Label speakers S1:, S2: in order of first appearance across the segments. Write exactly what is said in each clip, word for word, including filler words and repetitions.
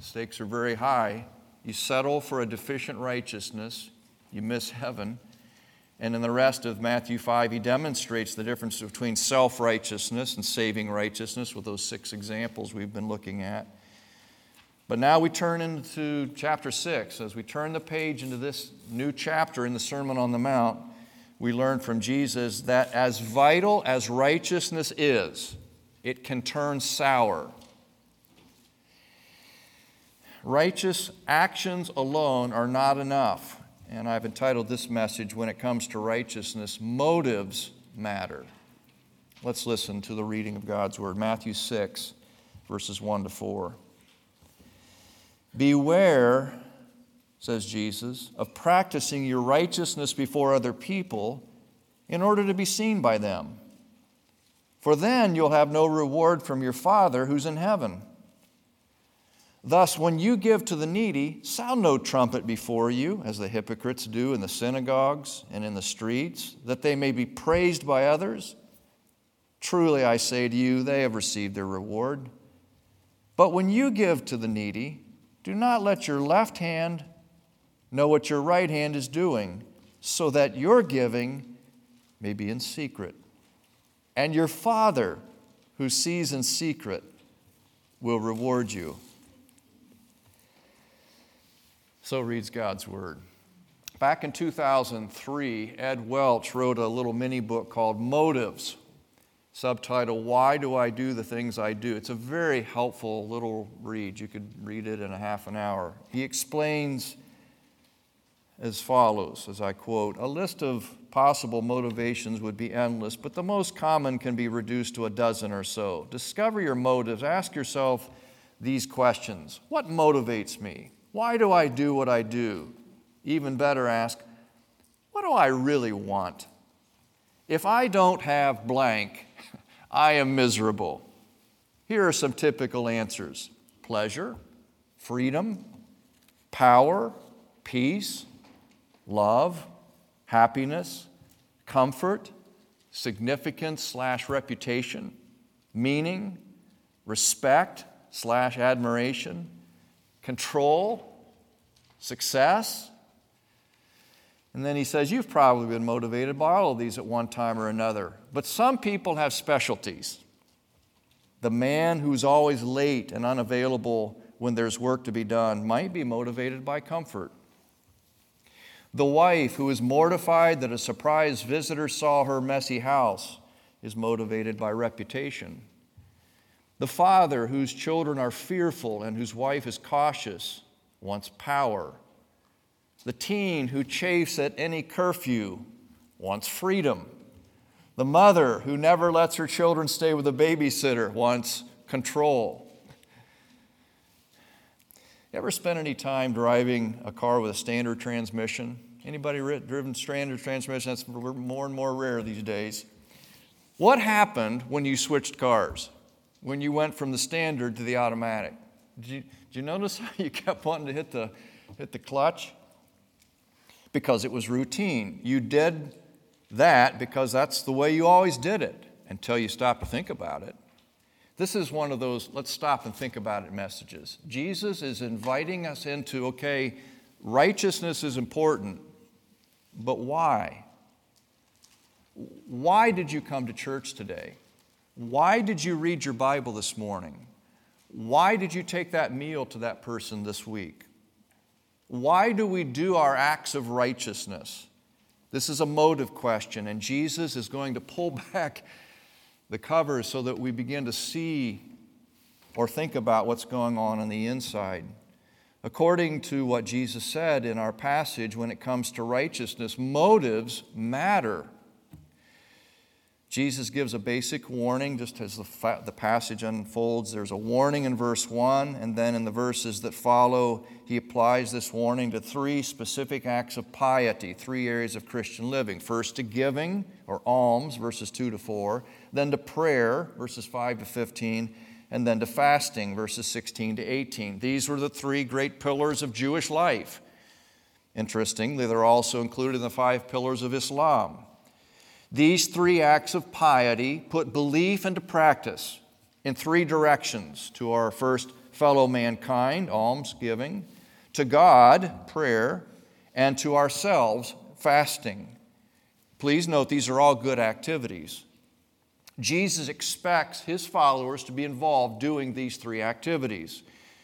S1: stakes are very high. You settle for a deficient righteousness, you miss heaven. And in the rest of Matthew five, he demonstrates the difference between self-righteousness and saving righteousness with those six examples we've been looking at. But now we turn into chapter six. As we turn the page into this new chapter in the Sermon on the Mount, we learn from Jesus that as vital as righteousness is, it can turn sour. Righteous actions alone are not enough. And I've entitled this message, when it comes to righteousness, motives matter. Let's listen to the reading of God's Word. Matthew six, verses one to four. Beware, says Jesus, of practicing your righteousness before other people in order to be seen by them. For then you'll have no reward from your Father who's in heaven. Thus, when you give to the needy, sound no trumpet before you, as the hypocrites do in the synagogues and in the streets, that they may be praised by others. Truly, I say to you, they have received their reward. But when you give to the needy, do not let your left hand know what your right hand is doing, so that your giving may be in secret. And your Father, who sees in secret, will reward you. So reads God's Word. Back in two thousand three, Ed Welch wrote a little mini book called Motives, subtitle, Why Do I Do the Things I Do? It's a very helpful little read. You could read it in a half an hour. He explains as follows, as I quote, a list of possible motivations would be endless, but the most common can be reduced to a dozen or so. Discover your motives. Ask yourself these questions. What motivates me? Why do I do what I do? Even better, ask, what do I really want? If I don't have blank, I am miserable. Here are some typical answers. Pleasure, freedom, power, peace, love, happiness, comfort, significance slash reputation, meaning, respect slash admiration, control, success. And then he says, you've probably been motivated by all of these at one time or another. But some people have specialties. The man who's always late and unavailable when there's work to be done might be motivated by comfort. The wife who is mortified that a surprise visitor saw her messy house is motivated by reputation. The father whose children are fearful and whose wife is cautious wants power. The teen who chafes at any curfew wants freedom. The mother who never lets her children stay with a babysitter wants control. You ever spent any time driving a car with a standard transmission? Anybody driven standard transmission? That's more and more rare these days. What happened when you switched cars? When you went from the standard to the automatic? Did you, did you notice how you kept wanting to hit the, hit the clutch? Because it was routine. You did that because that's the way you always did it until you stopped to think about it. This is one of those let's stop and think about it messages. Jesus is inviting us into, okay, righteousness is important, but why? Why did you come to church today? Why did you read your Bible this morning? Why did you take that meal to that person this week? Why do we do our acts of righteousness? This is a motive question, and Jesus is going to pull back the covers so that we begin to see or think about what's going on on the inside. According to what Jesus said in our passage, when it comes to righteousness, motives matter. Jesus gives a basic warning just as the, fa- the passage unfolds. There's a warning in verse one, and then in the verses that follow, he applies this warning to three specific acts of piety, three areas of Christian living. First to giving, or alms, verses two to four, then to prayer, verses five to fifteen, and then to fasting, verses sixteen to eighteen. These were the three great pillars of Jewish life. Interestingly, they're also included in the five pillars of Islam. These three acts of piety put belief into practice in three directions to our first fellow mankind, almsgiving, to God, prayer, and to ourselves, fasting. Please note these are all good activities. Jesus expects his followers to be involved doing these three activities.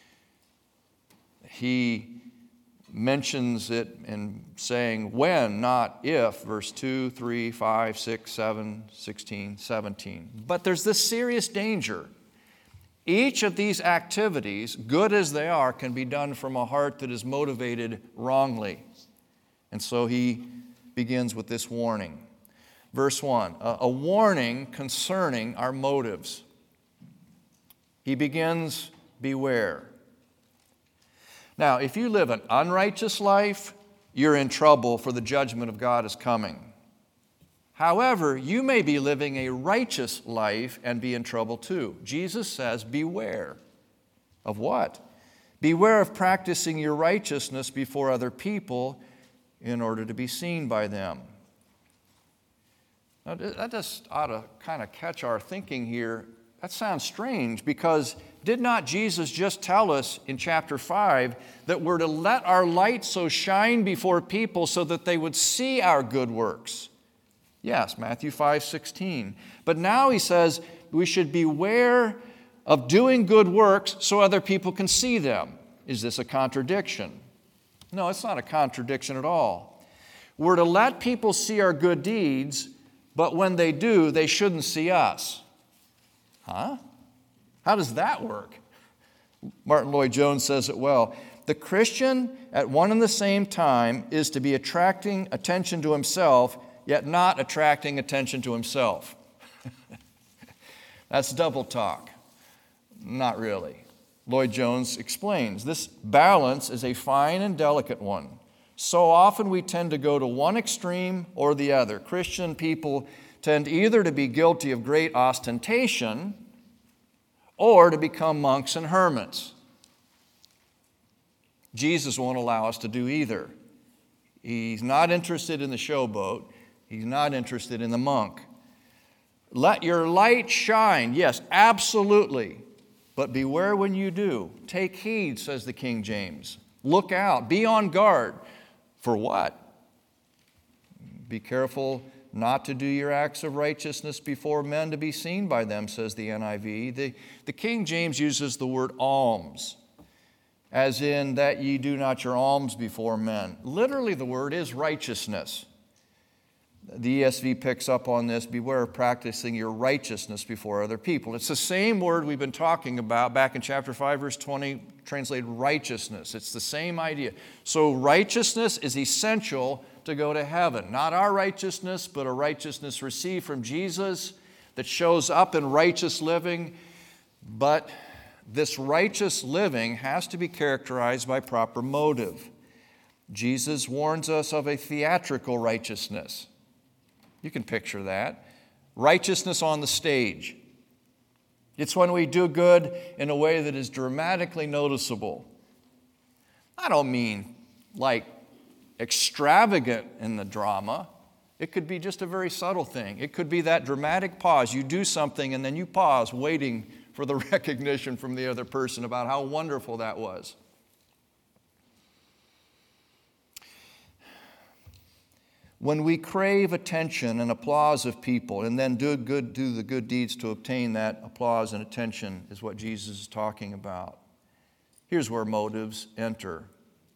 S1: He mentions it in saying when, not if, verse two, three, five, six, seven, sixteen, seventeen. But there's this serious danger. Each of these activities, good as they are, can be done from a heart that is motivated wrongly. And so he begins with this warning. Verse one, a, a warning concerning our motives. He begins, beware. Now, if you live an unrighteous life, you're in trouble, for the judgment of God is coming. However, you may be living a righteous life and be in trouble too. Jesus says, beware. Of what? Beware of practicing your righteousness before other people in order to be seen by them. Now, that just ought to kind of catch our thinking here. That sounds strange, because did not Jesus just tell us in chapter five that we're to let our light so shine before people so that they would see our good works? Yes, Matthew five sixteen. But now he says we should beware of doing good works so other people can see them. Is this a contradiction? No, it's not a contradiction at all. We're to let people see our good deeds, but when they do, they shouldn't see us. Huh? How does that work? Martin Lloyd-Jones says it well. The Christian at one and the same time is to be attracting attention to himself, yet not attracting attention to himself. That's double talk. Not really. Lloyd-Jones explains, this balance is a fine and delicate one. So often we tend to go to one extreme or the other. Christian people tend either to be guilty of great ostentation or to become monks and hermits. Jesus won't allow us to do either. He's not interested in the showboat. He's not interested in the monk. Let your light shine. Yes, absolutely. But beware when you do. Take heed, says the King James. Look out. Be on guard. For what? Be careful not to do your acts of righteousness before men to be seen by them, says the N I V. The, the King James uses the word alms, as in that ye do not your alms before men. Literally, the word is righteousness. The E S V picks up on this, beware of practicing your righteousness before other people. It's the same word we've been talking about back in chapter five, verse twenty, translated righteousness. It's the same idea. So righteousness is essential to go to heaven. Not our righteousness, but a righteousness received from Jesus that shows up in righteous living. But this righteous living has to be characterized by proper motive. Jesus warns us of a theatrical righteousness. You can picture that. Righteousness on the stage. It's when we do good in a way that is dramatically noticeable. I don't mean like extravagant in the drama. It could be just a very subtle thing. It could be that dramatic pause. You do something and then you pause, waiting for the recognition from the other person about how wonderful that was. When we crave attention and applause of people and then do good, do the good deeds to obtain that applause and attention is what Jesus is talking about. Here's where motives enter.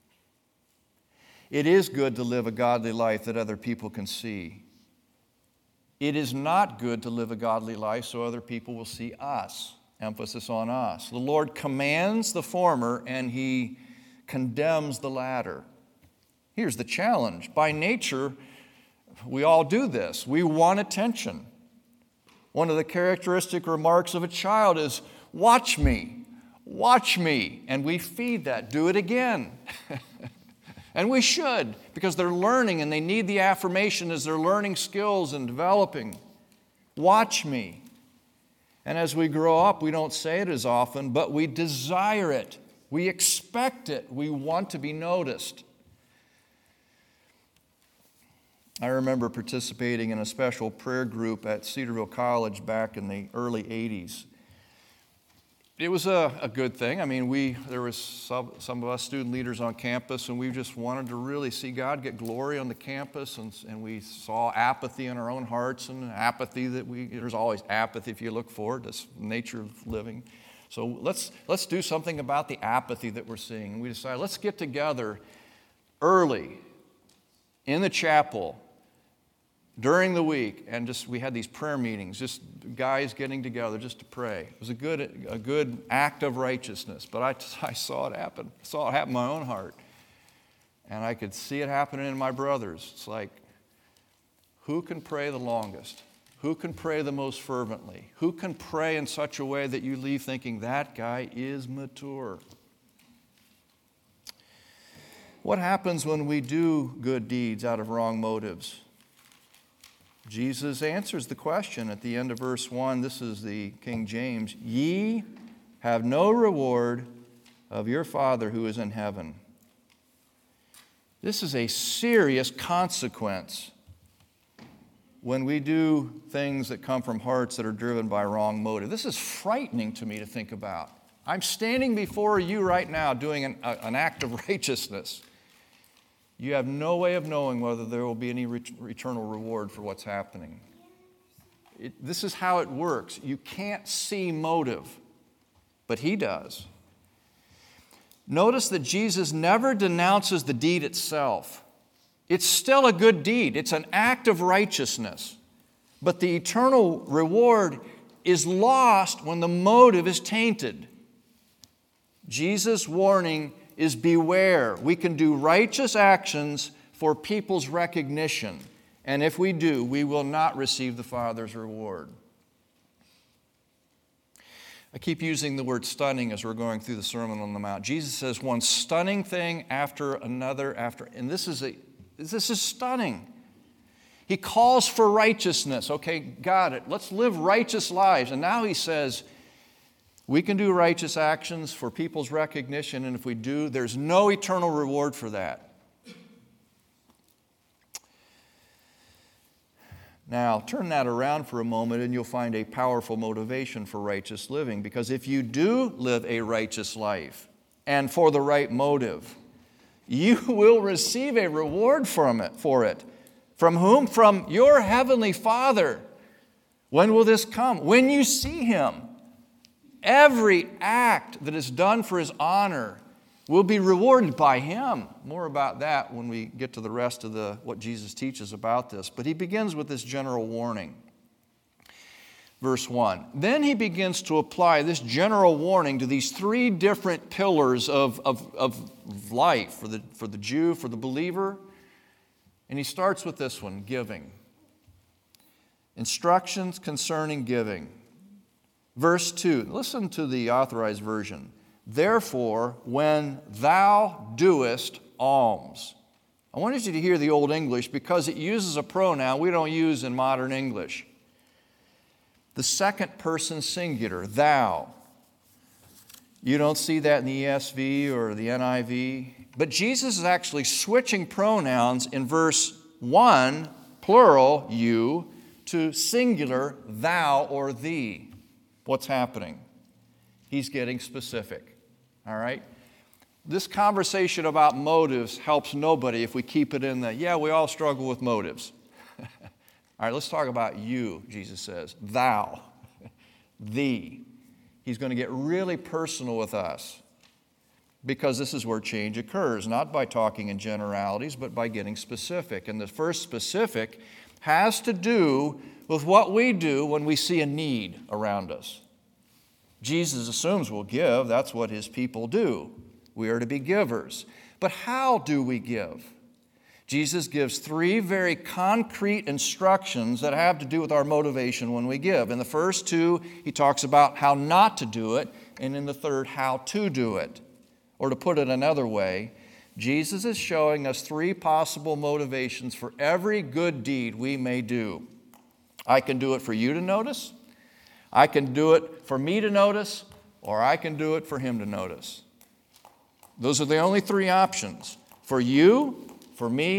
S1: It is good to live a godly life that other people can see. It is not good to live a godly life so other people will see us. Emphasis on us. The Lord commands the former and He condemns the latter. Here's the challenge. By nature, we all do this. We want attention. One of the characteristic remarks of a child is, watch me, watch me. And we feed that. Do it again. And we should, because they're learning and they need the affirmation as they're learning skills and developing. Watch me. And as we grow up, we don't say it as often, but we desire it. We expect it. We want to be noticed. I remember participating in a special prayer group at Cedarville College back in the early eighties. it was a, a good thing. I mean, we there was some, some of us student leaders on campus, and we just wanted to really see God get glory on the campus, and, and we saw apathy in our own hearts, and apathy that we, there's always apathy if you look forward. That's the nature of living. So let's, let's do something about the apathy that we're seeing. And we decided, let's get together early in the chapel during the week, and just we had these prayer meetings, just guys getting together just to pray. It was a good, a good act of righteousness, but I, I saw it happen. I saw it happen in my own heart. And I could see it happening in my brothers. It's like, who can pray the longest? Who can pray the most fervently? Who can pray in such a way that you leave thinking, that guy is mature? What happens when we do good deeds out of wrong motives? Jesus answers the question at the end of verse one. This is the King James. Ye have no reward of your Father who is in heaven. This is a serious consequence when we do things that come from hearts that are driven by wrong motive. This is frightening to me to think about. I'm standing before you right now doing an, a, an act of righteousness. You have no way of knowing whether there will be any ret- eternal reward for what's happening. It, this is how it works. You can't see motive, but he does. Notice that Jesus never denounces the deed itself. It's still a good deed. It's an act of righteousness. But the eternal reward is lost when the motive is tainted. Jesus' warning is beware. We can do righteous actions for people's recognition. And if we do, we will not receive the Father's reward. I keep using the word stunning as we're going through the Sermon on the Mount. Jesus says one stunning thing after another after, and this is a this is stunning. He calls for righteousness. Okay, got it. Let's live righteous lives. And now he says, we can do righteous actions for people's recognition, and if we do, there's no eternal reward for that. Now, turn that around for a moment, and you'll find a powerful motivation for righteous living. Because if you do live a righteous life, and for the right motive, you will receive a reward from it, for it. From whom? From your heavenly Father. When will this come? When you see Him. Every act that is done for His honor will be rewarded by Him. More about that when we get to the rest of the what Jesus teaches about this. But He begins with this general warning. Verse one. Then He begins to apply this general warning to these three different pillars of, of, of life for the, for the Jew, for the believer. And He starts with this one, giving. Instructions concerning giving. Verse two, listen to the Authorized Version. Therefore, when thou doest alms. I wanted you to hear the Old English because it uses a pronoun we don't use in modern English. The second person singular, thou. You don't see that in the E S V or the N I V. But Jesus is actually switching pronouns in verse one, plural, you, to singular, thou or thee. What's happening? He's getting specific. All right? This conversation about motives helps nobody if we keep it in the, yeah, we all struggle with motives. All right, let's talk about you, Jesus says. Thou, thee. He's going to get really personal with us because this is where change occurs, not by talking in generalities, but by getting specific. And the first specific has to do with what we do when we see a need around us. Jesus assumes we'll give. That's what His people do. We are to be givers. But how do we give? Jesus gives three very concrete instructions that have to do with our motivation when we give. In the first two, He talks about how not to do it, and in the third, how to do it. Or to put it another way, Jesus is showing us three possible motivations for every good deed we may do. I can do it for you to notice, I can do it for me to notice, or I can do it for Him to notice. Those are the only three options. For you, for me,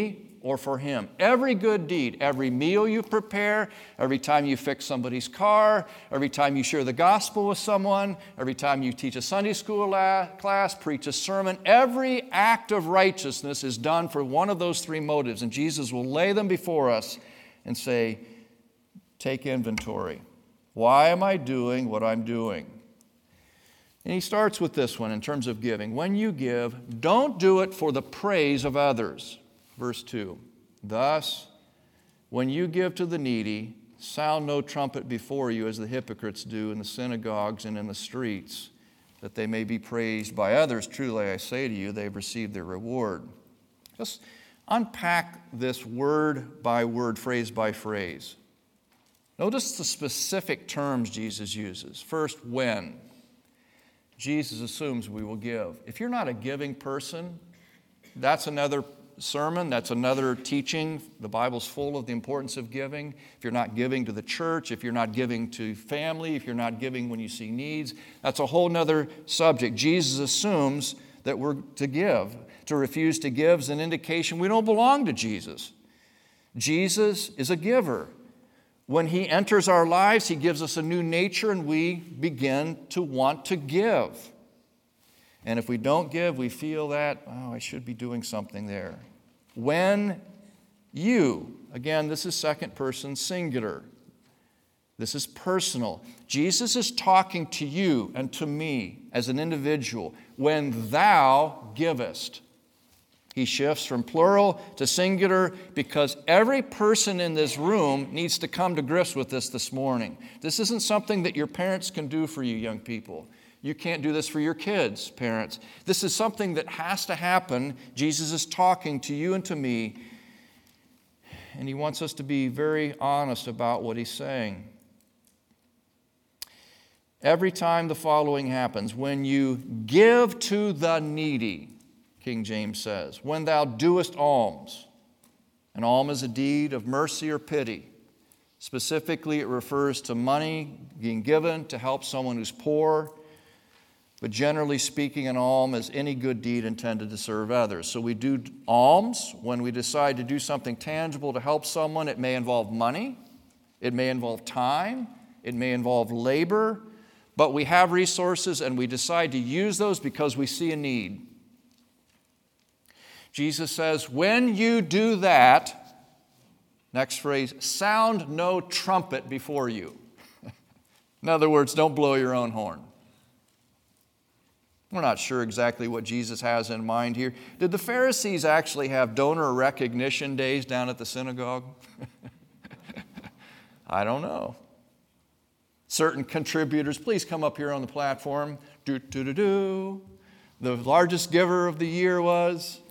S1: or for Him. Every good deed, every meal you prepare, every time you fix somebody's car, every time you share the gospel with someone, every time you teach a Sunday school la- class, preach a sermon, every act of righteousness is done for one of those three motives. And Jesus will lay them before us and say, take inventory. Why am I doing what I'm doing? And he starts with this one in terms of giving. When you give, don't do it for the praise of others. Verse two, thus, when you give to the needy, sound no trumpet before you as the hypocrites do in the synagogues and in the streets, that they may be praised by others. Truly, I say to you, they've received their reward. Just unpack this word by word, phrase by phrase. Notice the specific terms Jesus uses. First, when. Jesus assumes we will give. If you're not a giving person, that's another sermon, that's another teaching. The Bible's full of the importance of giving. If you're not giving to the church, if you're not giving to family, if you're not giving when you see needs, that's a whole other subject. Jesus assumes that we're to give. To refuse to give is an indication we don't belong to Jesus. Jesus is a giver. When He enters our lives, He gives us a new nature and we begin to want to give. And if we don't give, we feel that, oh, I should be doing something there. When you, again, this is second person singular. This is personal. Jesus is talking to you and to me as an individual. When thou givest. He shifts from plural to singular because every person in this room needs to come to grips with this this morning. This isn't something that your parents can do for you, young people. You can't do this for your kids, parents. This is something that has to happen. Jesus is talking to you and to me, and He wants us to be very honest about what He's saying. Every time the following happens, when you give to the needy, King James says, when thou doest alms. An alm is a deed of mercy or pity. Specifically, it refers to money being given to help someone who's poor. But generally speaking, an alm is any good deed intended to serve others. So we do alms when we decide to do something tangible to help someone. It may involve money. It may involve time. It may involve labor. But we have resources and we decide to use those because we see a need. Jesus says, when you do that, next phrase, sound no trumpet before you. In other words, don't blow your own horn. We're not sure exactly what Jesus has in mind here. Did the Pharisees actually have donor recognition days down at the synagogue? I don't know. Certain contributors, please come up here on the platform. Do, do, do, do. The largest giver of the year was...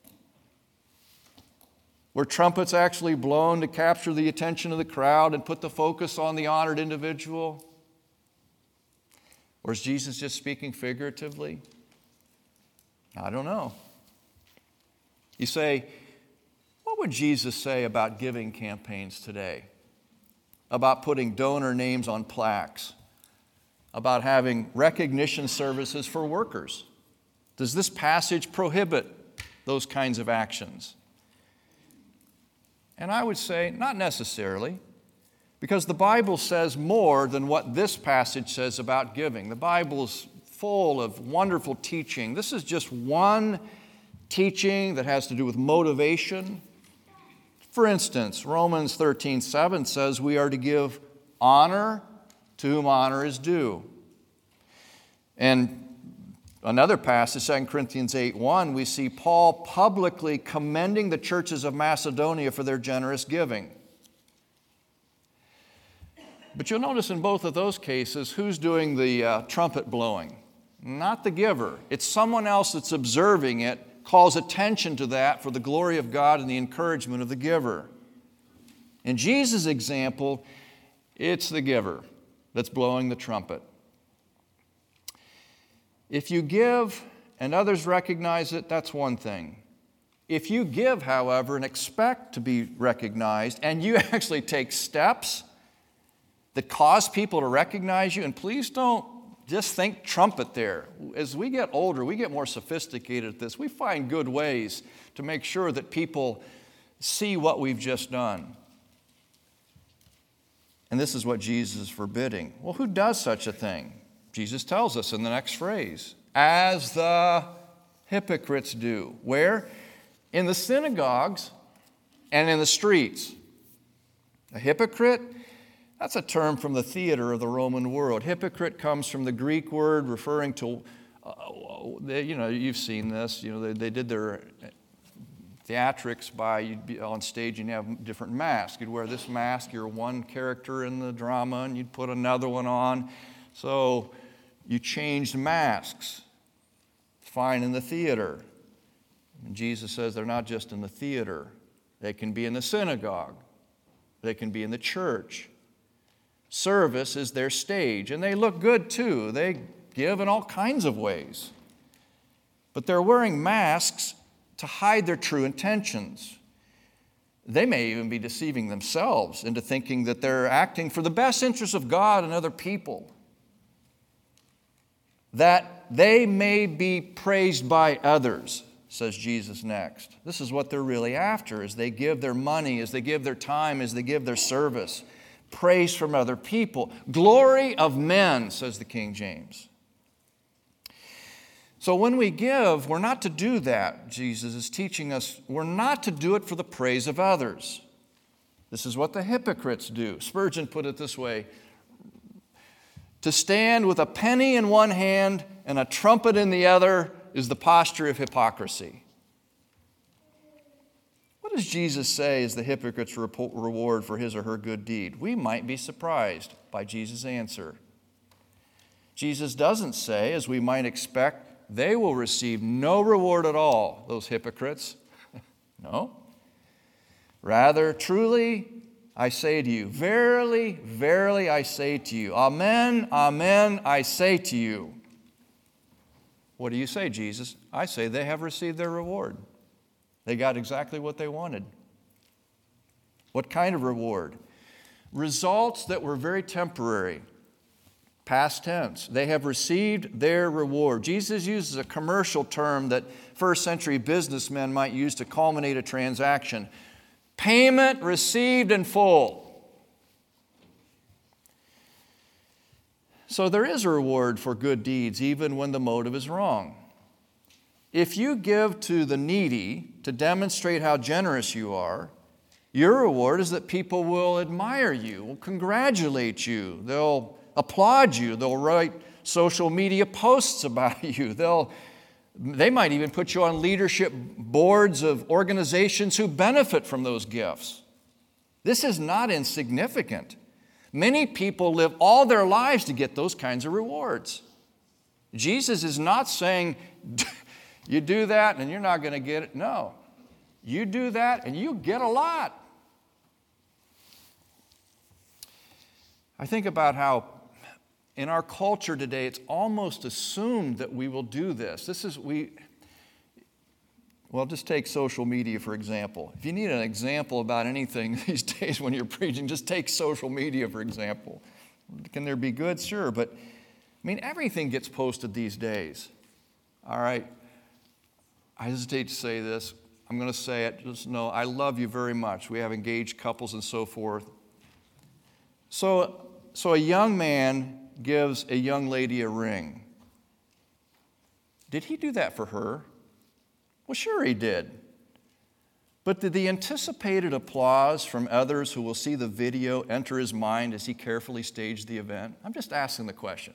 S1: Were trumpets actually blown to capture the attention of the crowd and put the focus on the honored individual? Or is Jesus just speaking figuratively? I don't know. You say, what would Jesus say about giving campaigns today? About putting donor names on plaques? About having recognition services for workers? Does this passage prohibit those kinds of actions? And I would say, not necessarily, because the Bible says more than what this passage says about giving. The Bible is full of wonderful teaching. This is just one teaching that has to do with motivation. For instance, Romans thirteen seven says we are to give honor to whom honor is due. And another passage, Second Corinthians eight one, we see Paul publicly commending the churches of Macedonia for their generous giving. But you'll notice in both of those cases, who's doing the uh, trumpet blowing? Not the giver. It's someone else that's observing it, calls attention to that for the glory of God and the encouragement of the giver. In Jesus' example, it's the giver that's blowing the trumpet. If you give and others recognize it, that's one thing. If you give, however, and expect to be recognized, and you actually take steps that cause people to recognize you, and please don't just think trumpet there. As we get older, we get more sophisticated at this. We find good ways to make sure that people see what we've just done. And this is what Jesus is forbidding. Well, who does such a thing? Jesus tells us in the next phrase, as the hypocrites do. Where? In the synagogues and in the streets. A hypocrite, that's a term from the theater of the Roman world. Hypocrite comes from the Greek word referring to, uh, they, you know, you've seen this. You know, they, they did their theatrics by, you'd be on stage and you have different masks. You'd wear this mask, you're one character in the drama, and you'd put another one on. So you changed masks. Fine in the theater. And Jesus says they're not just in the theater. They can be in the synagogue. They can be in the church. Service is their stage, and they look good too. They give in all kinds of ways. But they're wearing masks to hide their true intentions. They may even be deceiving themselves into thinking that they're acting for the best interests of God and other people. That they may be praised by others, says Jesus next. This is what they're really after as they give their money, as they give their time, as they give their service. Praise from other people. Glory of men, says the King James. So when we give, we're not to do that, Jesus is teaching us. We're not to do it for the praise of others. This is what the hypocrites do. Spurgeon put it this way: to stand with a penny in one hand and a trumpet in the other is the posture of hypocrisy. What does Jesus say is the hypocrite's reward for his or her good deed? We might be surprised by Jesus' answer. Jesus doesn't say, as we might expect, they will receive no reward at all, those hypocrites. No. Rather, truly, I say to you, verily, verily, I say to you, amen, amen, I say to you. What do you say, Jesus? I say they have received their reward. They got exactly what they wanted. What kind of reward? Results that were very temporary. Past tense. They have received their reward. Jesus uses a commercial term that first century businessmen might use to culminate a transaction. Payment received in full. So there is a reward for good deeds even when the motive is wrong. If you give to the needy to demonstrate how generous you are, your reward is that people will admire you, will congratulate you, they'll applaud you, they'll write social media posts about you, they'll They might even put you on leadership boards of organizations who benefit from those gifts. This is not insignificant. Many people live all their lives to get those kinds of rewards. Jesus is not saying, you do that and you're not going to get it. No. You do that and you get a lot. I think about how in our culture today, it's almost assumed that we will do this. This is, we, well, just take social media, for example. If you need an example about anything these days when you're preaching, just take social media, for example. Can there be good? Sure, but, I mean, everything gets posted these days. All right, I hesitate to say this. I'm going to say it. Just know I love you very much. We have engaged couples and so forth. So, so a young man gives a young lady a ring. Did he do that for her? Well, sure he did. But did the anticipated applause from others who will see the video enter his mind as he carefully staged the event? I'm just asking the question.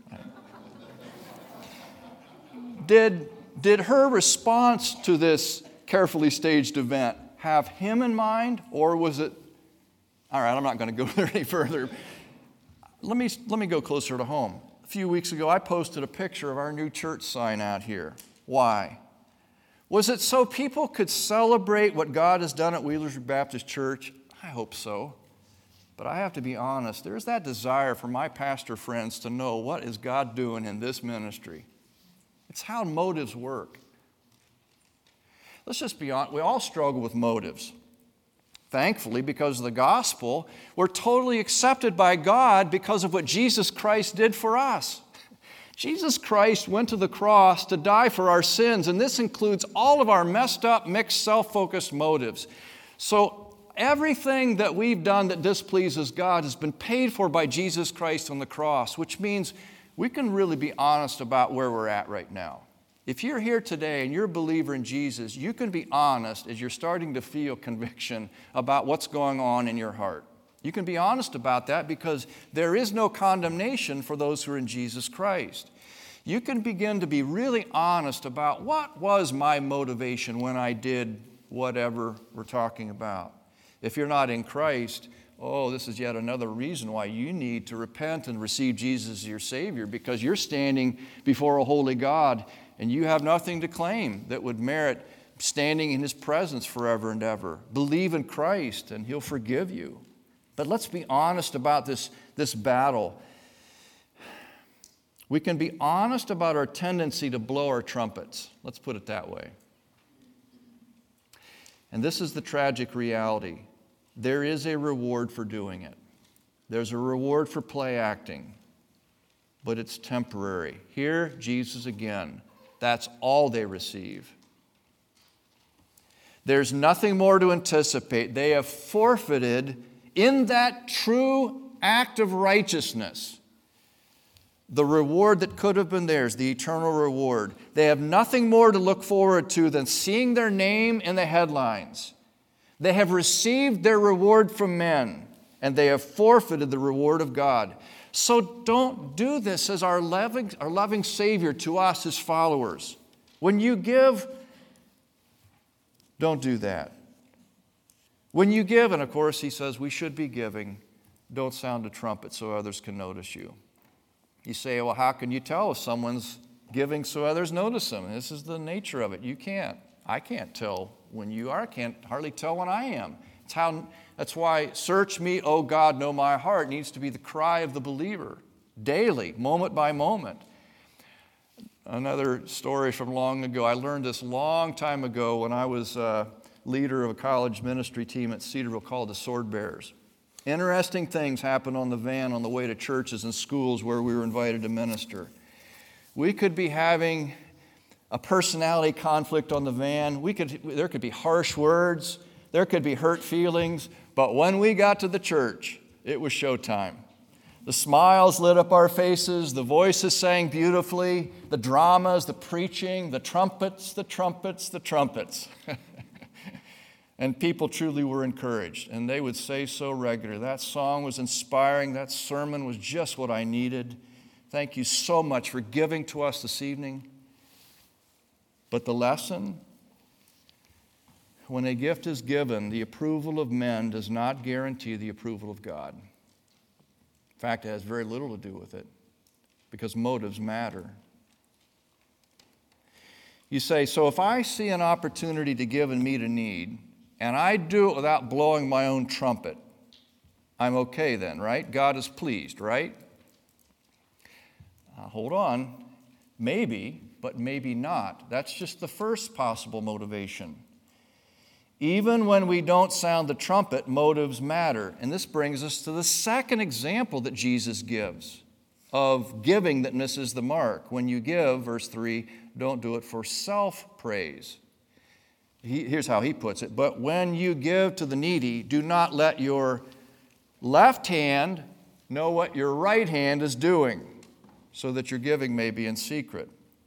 S1: did, did her response to this carefully staged event have him in mind, or was it, all right, I'm not going to go there any further. Let me, let me go closer to home. A few weeks ago, I posted a picture of our new church sign out here. Why? Was it so people could celebrate what God has done at Wheelersburg Baptist Church? I hope so. But I have to be honest, there's that desire for my pastor friends to know what is God doing in this ministry. It's how motives work. Let's just be honest, we all struggle with motives. Thankfully, because of the gospel, we're totally accepted by God because of what Jesus Christ did for us. Jesus Christ went to the cross to die for our sins, and this includes all of our messed up, mixed, self-focused motives. So everything that we've done that displeases God has been paid for by Jesus Christ on the cross, which means we can really be honest about where we're at right now. If you're here today and you're a believer in Jesus, you can be honest as you're starting to feel conviction about what's going on in your heart. You can be honest about that because there is no condemnation for those who are in Jesus Christ. You can begin to be really honest about what was my motivation when I did whatever we're talking about. If you're not in Christ, oh, this is yet another reason why you need to repent and receive Jesus as your Savior, because you're standing before a holy God and you have nothing to claim that would merit standing in His presence forever and ever. Believe in Christ and He'll forgive you. But let's be honest about this, this battle. We can be honest about our tendency to blow our trumpets. Let's put it that way. And this is the tragic reality. There is a reward for doing it. There's a reward for play acting, but it's temporary. Here, Jesus again. That's all they receive. There's nothing more to anticipate. They have forfeited in that true act of righteousness the reward that could have been theirs, the eternal reward. They have nothing more to look forward to than seeing their name in the headlines. They have received their reward from men, and they have forfeited the reward of God. So don't do this as our loving, our loving Savior to us, His followers. When you give, don't do that. When you give, and of course He says we should be giving, don't sound a trumpet so others can notice you. You say, well, how can you tell if someone's giving so others notice them? This is the nature of it. You can't. I can't tell when you are. I can't hardly tell when I am. It's how, that's why search me, O God, know my heart needs to be the cry of the believer daily, moment by moment. Another story from long ago. I learned this long time ago when I was a leader of a college ministry team at Cedarville called the Sword Bearers. Interesting things happened on the van on the way to churches and schools where we were invited to minister. We could be having a personality conflict on the van. We could, there could be harsh words. There could be hurt feelings. But when we got to the church, it was showtime. The smiles lit up our faces. The voices sang beautifully. The dramas, the preaching, the trumpets, the trumpets, the trumpets. And people truly were encouraged, and they would say so regularly. That song was inspiring. That sermon was just what I needed. Thank you so much for giving to us this evening. But the lesson, when a gift is given, the approval of men does not guarantee the approval of God. In fact, it has very little to do with it, because motives matter. You say, so if I see an opportunity to give and meet a need, and I do it without blowing my own trumpet, I'm okay then, right? God is pleased, right? Uh, hold on. Maybe, but maybe not. That's just the first possible motivation. Even when we don't sound the trumpet, motives matter. And this brings us to the second example that Jesus gives of giving that misses the mark. When you give, verse three, don't do it for self-praise. He, here's how he puts it. But when you give to the needy, do not let your left hand know what your right hand is doing, so that your giving may be in secret.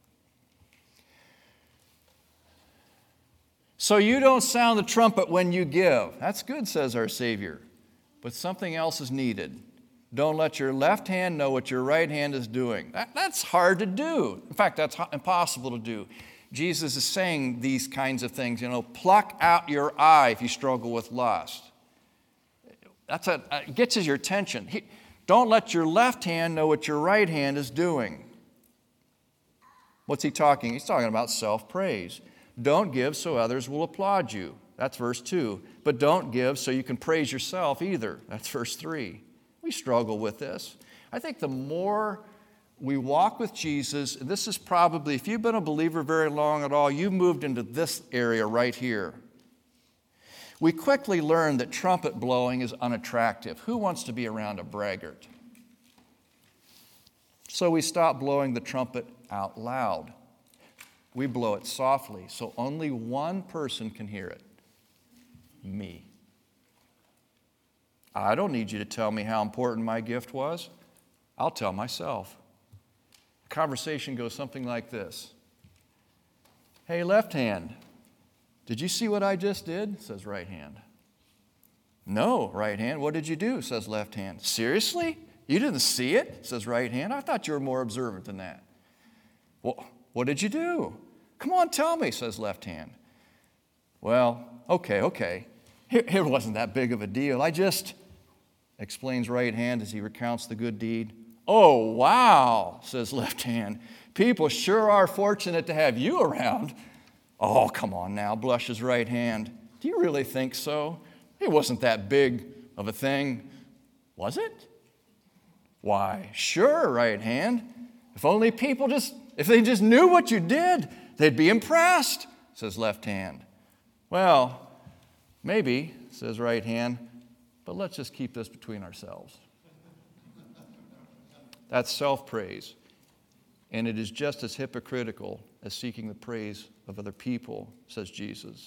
S1: So you don't sound the trumpet when you give. That's good, says our Savior. But something else is needed. Don't let your left hand know what your right hand is doing. That, that's hard to do. In fact, that's impossible to do. Jesus is saying these kinds of things, you know, pluck out your eye if you struggle with lust. That's a, it gets your attention. He, don't let your left hand know what your right hand is doing. What's he talking? He's talking about self-praise. Don't give so others will applaud you. That's verse two. But don't give so you can praise yourself either. That's verse three. We struggle with this. I think the more we walk with Jesus, this is probably, if you've been a believer very long at all, you've moved into this area right here. We quickly learn that trumpet blowing is unattractive. Who wants to be around a braggart? So we stop blowing the trumpet out loud. We blow it softly, so only one person can hear it. me. I don't need you to tell me how important my gift was. I'll tell myself. The conversation goes something like this. Hey, left hand, did you see what I just did? Says right hand. No, right hand. What did you do? Says left hand. Seriously? You didn't see it? Says right hand. I thought you were more observant than that. Well, what did you do? Come on, tell me, says left hand. Well, okay, okay. It, it wasn't that big of a deal. I just, explains right hand as he recounts the good deed. Oh, wow, says left hand. People sure are fortunate to have you around. Oh, come on now, blushes right hand. Do you really think so? It wasn't that big of a thing, was it? Why, sure, right hand. If only people just, if they just knew what you did, they'd be impressed, says left hand. Well, maybe, says right hand, but let's just keep this between ourselves. That's self-praise, and it is just as hypocritical as seeking the praise of other people, says Jesus.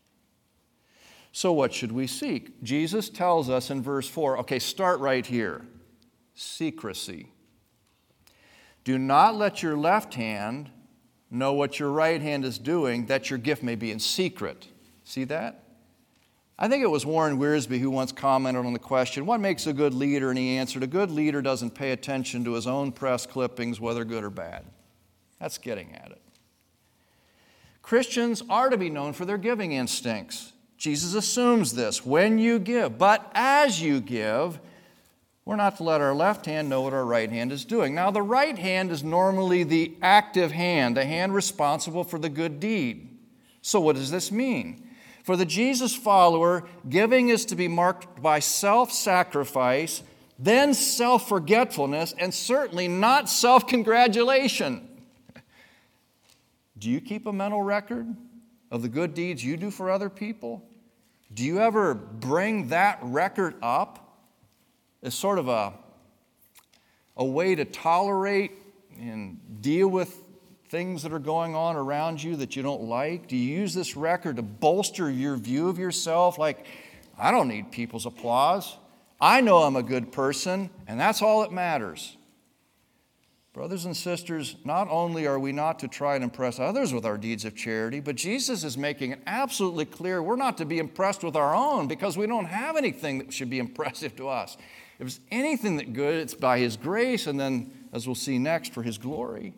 S1: So what should we seek? Jesus tells us in verse four, okay, start right here. Secrecy. Do not let your left hand know what your right hand is doing, that your gift may be in secret. See that? I think it was Warren Wiersbe who once commented on the question, what makes a good leader? And he answered, a good leader doesn't pay attention to his own press clippings, whether good or bad. That's getting at it. Christians are to be known for their giving instincts. Jesus assumes this, when you give. But as you give, we're not to let our left hand know what our right hand is doing. Now, the right hand is normally the active hand, the hand responsible for the good deed. So what does this mean? For the Jesus follower, giving is to be marked by self-sacrifice, then self-forgetfulness, and certainly not self-congratulation. Do you keep a mental record of the good deeds you do for other people? Do you ever bring that record up as sort of a, a way to tolerate and deal with things that are going on around you that you don't like? Do you use this record to bolster your view of yourself? Like, I don't need people's applause. I know I'm a good person, and that's all that matters. Brothers and sisters, not only are we not to try and impress others with our deeds of charity, but Jesus is making it absolutely clear we're not to be impressed with our own because we don't have anything that should be impressive to us. If it's anything that good, it's by His grace, and then, as we'll see next, for His glory.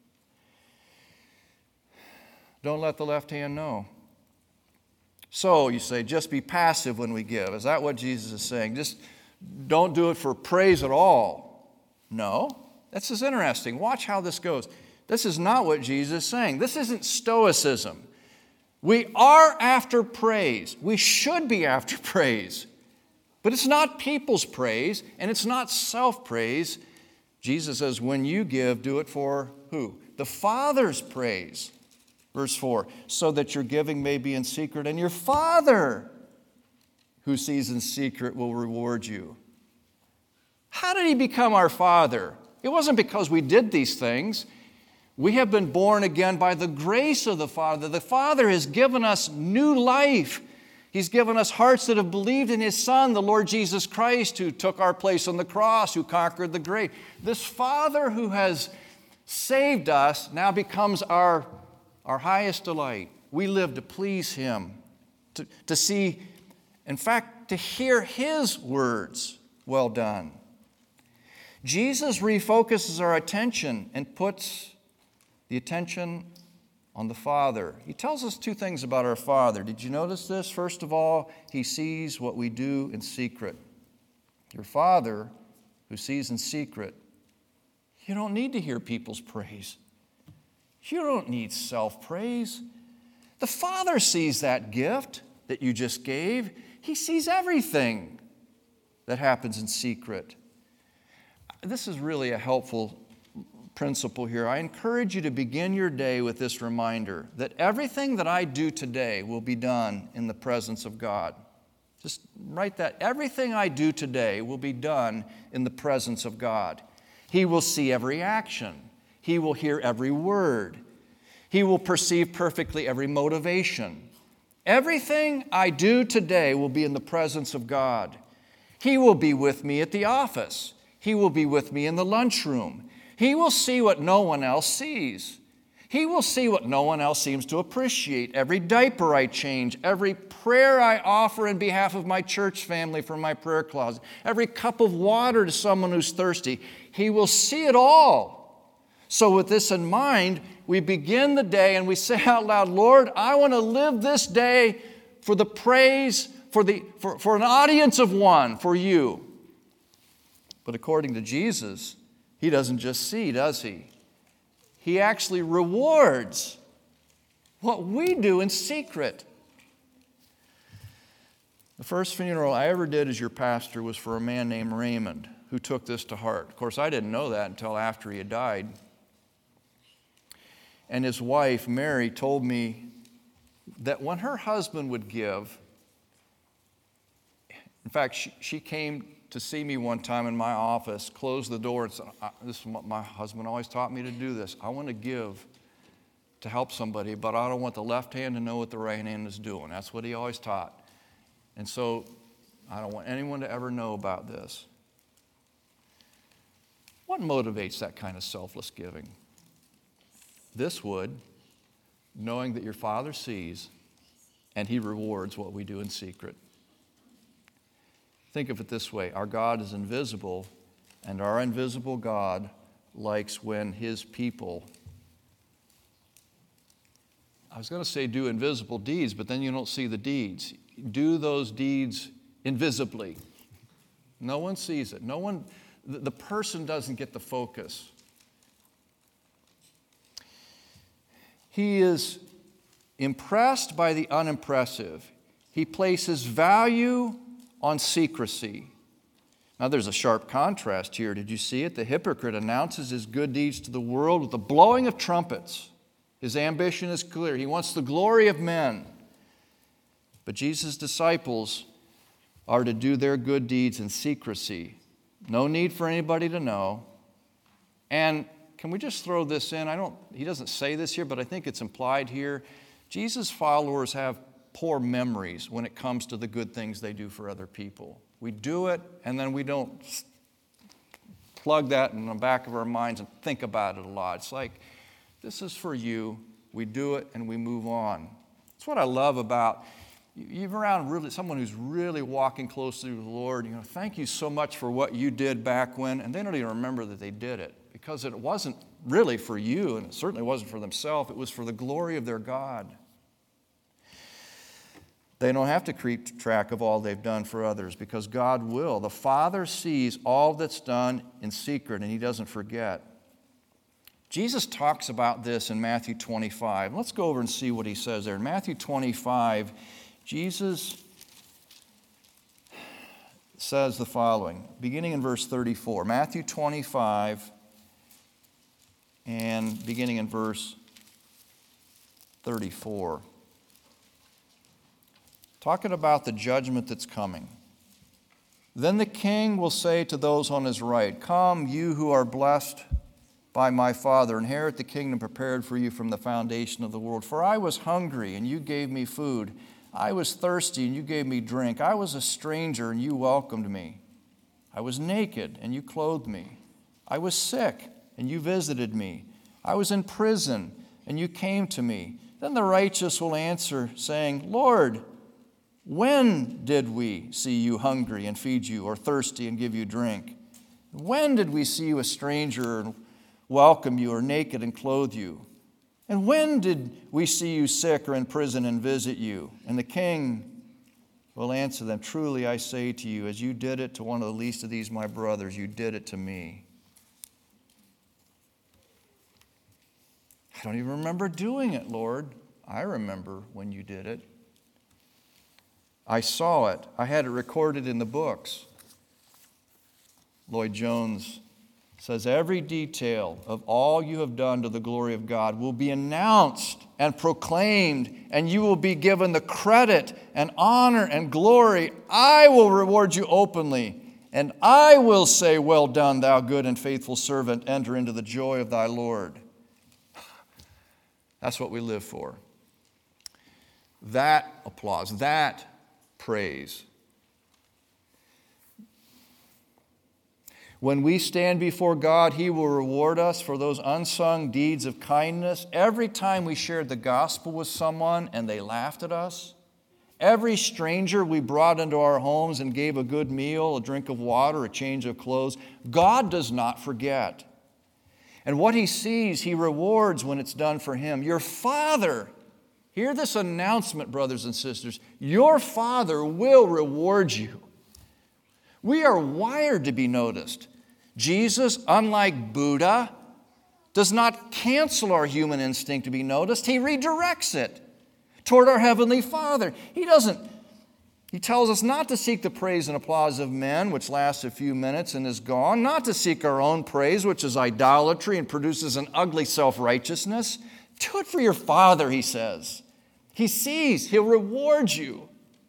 S1: Don't let the left hand know. So, you say, just be passive when we give. Is that what Jesus is saying? Just don't do it for praise at all. No. This is interesting. Watch how this goes. This is not what Jesus is saying. This isn't stoicism. We are after praise. We should be after praise. But it's not people's praise, and it's not self-praise. Jesus says, when you give, do it for who? The Father's praise. Verse four, so that your giving may be in secret, and your Father who sees in secret will reward you. How did He become our Father? It wasn't because we did these things. We have been born again by the grace of the Father. The Father has given us new life. He's given us hearts that have believed in His Son, the Lord Jesus Christ, who took our place on the cross, who conquered the grave. This Father who has saved us now becomes our, our highest delight. We live to please Him, to, to see, in fact, to hear His words, well done. Jesus refocuses our attention and puts the attention on the Father. He tells us two things about our Father. Did you notice this? First of all, He sees what we do in secret. Your Father, who sees in secret, you don't need to hear people's praise. You don't need self-praise. The Father sees that gift that you just gave. He sees everything that happens in secret. This is really a helpful principle here. I encourage you to begin your day with this reminder that everything that I do today will be done in the presence of God. Just write that. Everything I do today will be done in the presence of God. He will see every action. He will hear every word. He will perceive perfectly every motivation. Everything I do today will be in the presence of God. He will be with me at the office. He will be with me in the lunchroom. He will see what no one else sees. He will see what no one else seems to appreciate. Every diaper I change, every prayer I offer in behalf of my church family from my prayer closet, every cup of water to someone who's thirsty, He will see it all. So with this in mind, we begin the day and we say out loud, Lord, I want to live this day for the praise, for, the, for, for an audience of one, for You. But according to Jesus, He doesn't just see, does He? He actually rewards what we do in secret. The first funeral I ever did as your pastor was for a man named Raymond who took this to heart. Of course, I didn't know that until after he had died. And his wife, Mary, told me that when her husband would give, in fact, she, she came to see me one time in my office, closed the door and said, this is what my husband always taught me to do this. I want to give to help somebody, but I don't want the left hand to know what the right hand is doing. That's what he always taught. And so I don't want anyone to ever know about this. What motivates that kind of selfless giving? This would, knowing that your Father sees and He rewards what we do in secret. Think of it this way. Our God is invisible, and our invisible God likes when His people, I was going to say do invisible deeds, but then you don't see the deeds. Do those deeds invisibly. No one sees it. No one, the person doesn't get the focus. He is impressed by the unimpressive. He places value on secrecy. Now there's a sharp contrast here. Did you see it? The hypocrite announces his good deeds to the world with the blowing of trumpets. His ambition is clear. He wants the glory of men. But Jesus' disciples are to do their good deeds in secrecy. No need for anybody to know. And can we just throw this in? I don't, he doesn't say this here, but I think it's implied here. Jesus' followers have poor memories when it comes to the good things they do for other people. We do it, and then we don't plug that in the back of our minds and think about it a lot. It's like, this is for you. We do it, and we move on. That's what I love about you're around really someone who's really walking closely with the Lord. You know, thank you so much for what you did back when, and they don't even remember that they did it because it wasn't really for you, and it certainly wasn't for themselves. It was for the glory of their God. They don't have to keep track of all they've done for others because God will. The Father sees all that's done in secret, and He doesn't forget. Jesus talks about this in Matthew twenty-five. Let's go over and see what He says there. In Matthew twenty-five, Jesus says the following, beginning in verse thirty-four. Matthew twenty-five and beginning in verse thirty-four. Talking about the judgment that's coming. Then the king will say to those on his right, "Come, you who are blessed by my Father, inherit the kingdom prepared for you from the foundation of the world. For I was hungry, and you gave me food. I was thirsty, and you gave me drink. I was a stranger, and you welcomed me. I was naked, and you clothed me. I was sick, and you visited me. I was in prison, and you came to me." Then the righteous will answer, saying, "Lord, when did we see you hungry and feed you, or thirsty and give you drink? When did we see you a stranger and welcome you, or naked and clothe you? And when did we see you sick or in prison and visit you?" And the king will answer them, "Truly I say to you, as you did it to one of the least of these my brothers, you did it to me." "I don't even remember doing it, Lord." "I remember when you did it. I saw it. I had it recorded in the books." Lloyd Jones says, "Every detail of all you have done to the glory of God will be announced and proclaimed, and you will be given the credit and honor and glory. I will reward you openly, and I will say, 'Well done, thou good and faithful servant. Enter into the joy of thy Lord.'" That's what we live for. that applause, that praise. When we stand before God, He will reward us for those unsung deeds of kindness. Every time we shared the gospel with someone and they laughed at us, every stranger we brought into our homes and gave a good meal, a drink of water, a change of clothes, God does not forget. And what He sees, He rewards when it's done for Him. Your Father, hear this announcement, brothers and sisters, your Father will reward you. We are wired to be noticed. Jesus, unlike Buddha, does not cancel our human instinct to be noticed. He redirects it toward our Heavenly Father. He doesn't, He tells us not to seek the praise and applause of men, which lasts a few minutes and is gone, not to seek our own praise, which is idolatry and produces an ugly self-righteousness. Do it for your Father, He says. He sees, He'll reward you.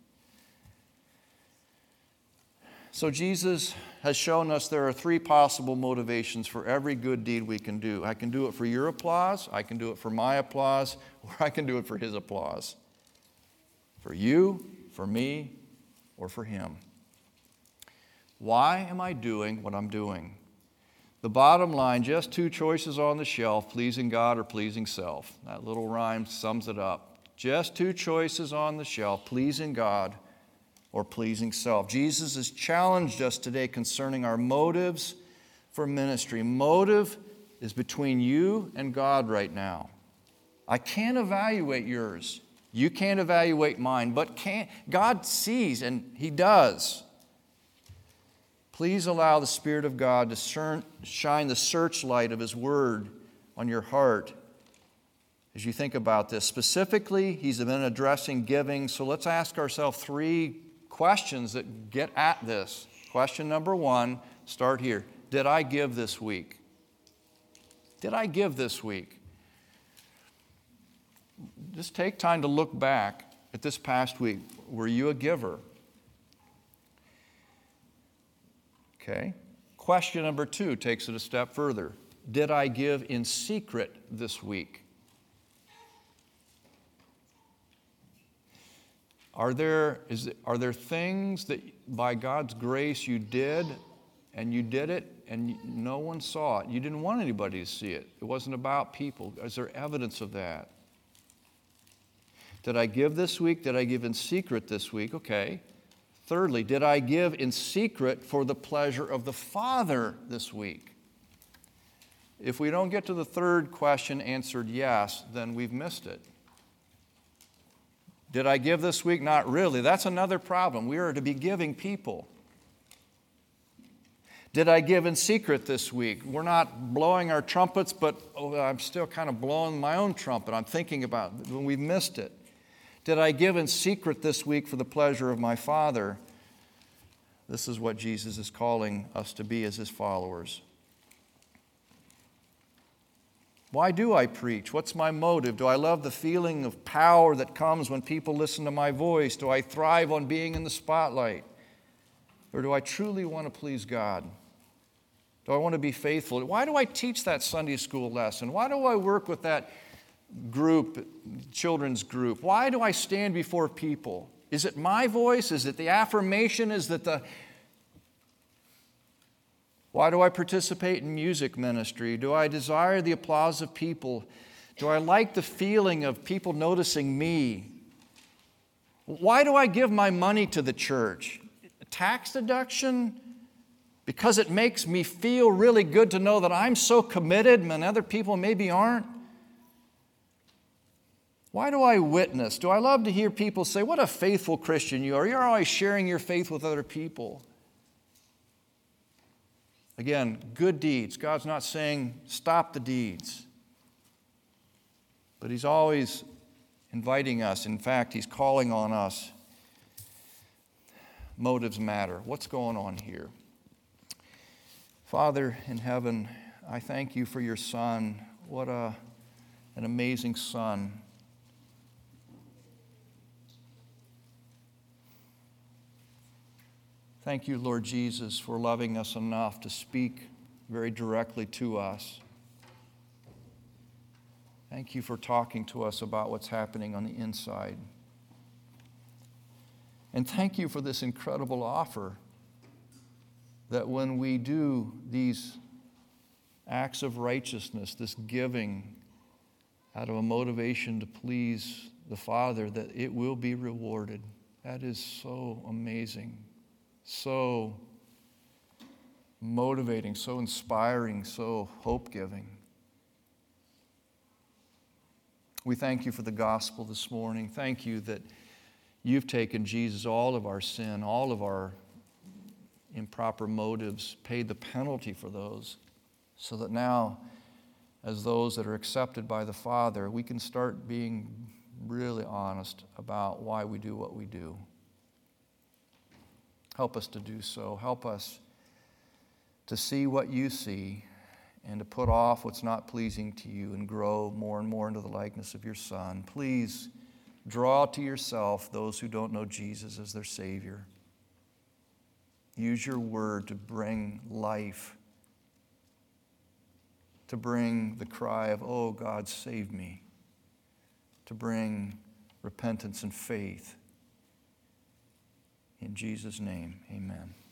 S1: So Jesus has shown us there are three possible motivations for every good deed we can do. I can do it for your applause, I can do it for my applause, or I can do it for His applause. For you, for me, or for Him. Why am I doing what I'm doing? The bottom line, just two choices on the shelf, pleasing God or pleasing self. That little rhyme sums it up. Just two choices on the shelf, pleasing God or pleasing self. Jesus has challenged us today concerning our motives for ministry. Motive is between you and God right now. I can't evaluate yours. You can't evaluate mine, but can, God sees, and He does. Please allow the Spirit of God to shine the searchlight of His Word on your heart as you think about this. Specifically, He's been addressing giving, so let's ask ourselves three questions that get at this. Question number one, start here. Did I give this week? Did I give this week? Just take time to look back at this past week. Were you a giver? Okay. Question number two takes it a step further. Did I give in secret this week? Are there, is it, are there things that by God's grace you did and you did it and no one saw it? You didn't want anybody to see it. It wasn't about people. Is there evidence of that? Did I give this week? Did I give in secret this week? Okay. Thirdly, did I give in secret for the pleasure of the Father this week? If we don't get to the third question answered yes, then we've missed it. Did I give this week? Not really. That's another problem. We are to be giving people. Did I give in secret this week? We're not blowing our trumpets, but oh, I'm still kind of blowing my own trumpet. I'm thinking about it when we've missed it. Did I give in secret this week for the pleasure of my Father? This is what Jesus is calling us to be as His followers. Why do I preach? What's my motive? Do I love the feeling of power that comes when people listen to my voice? Do I thrive on being in the spotlight? Or do I truly want to please God? Do I want to be faithful? Why do I teach that Sunday school lesson? Why do I work with that group, children's group? Why do I stand before people? Is it my voice? Is it the affirmation? Is it the... Why do I participate in music ministry? Do I desire the applause of people? Do I like the feeling of people noticing me? Why do I give my money to the church? A tax deduction? Because it makes me feel really good to know that I'm so committed and other people maybe aren't? Why do I witness? Do I love to hear people say, what a faithful Christian you are? You're always sharing your faith with other people. Again, good deeds. God's not saying stop the deeds. But He's always inviting us. In fact, He's calling on us. Motives matter. What's going on here? Father in heaven, I thank You for Your Son. What a, an amazing Son. Thank You, Lord Jesus, for loving us enough to speak very directly to us. Thank You for talking to us about what's happening on the inside. And thank you for this incredible offer that when we do these acts of righteousness, this giving out of a motivation to please the Father, that it will be rewarded. That is so amazing, so motivating, so inspiring, so hope-giving. We thank you for the gospel this morning. Thank you that you've taken, Jesus, all of our sin, all of our improper motives, paid the penalty for those, so that now, as those that are accepted by the Father, we can start being really honest about why we do what we do. Help us to do so. Help us to see what you see and to put off what's not pleasing to you and grow more and more into the likeness of your Son. Please draw to yourself those who don't know Jesus as their Savior. Use your word to bring life, to bring the cry of, oh, God, save me, to bring repentance and faith. In Jesus' name, amen.